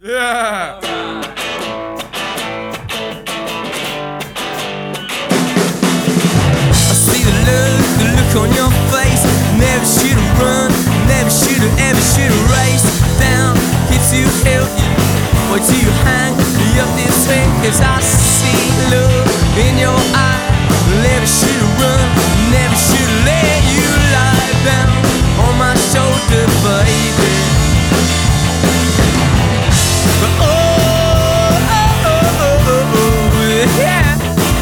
Yeah. I see the look on your face. Never should've run, never should've, ever should've raced down here to help you. Why do you hang me up this way? 'Cause I see love in your eye. Never should've run, never should've let you lie down on my shoulder, baby. But yeah.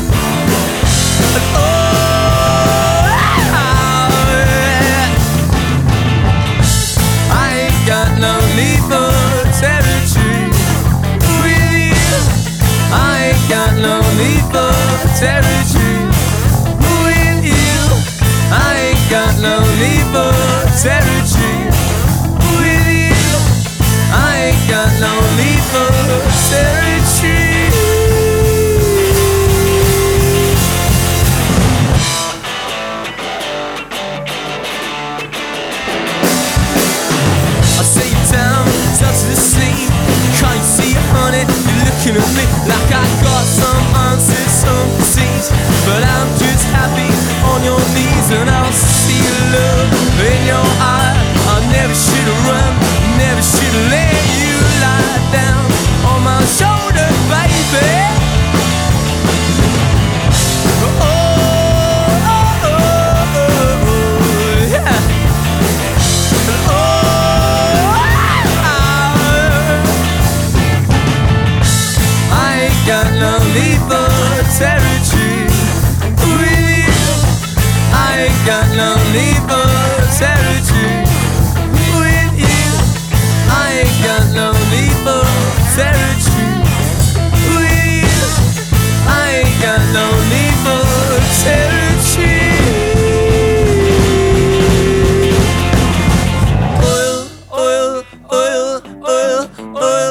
I ain't got no need for territory with you. I ain't got no need for territory with you. I ain't got no need for territory with you. I ain't got no need for territory. Touch the sea, can't you see it, honey? You're looking at me like I got some answers, some disease. But I'm just happy on your knees, and I'll see love in your eye. I never should've run, never should've let you lie down on my shoulder, baby. Got no need for territory with you. I ain't got no need for territory with you. I ain't got no need for territory with you. I ain't got no need for territory. Oil, oil, oil, oil, oil.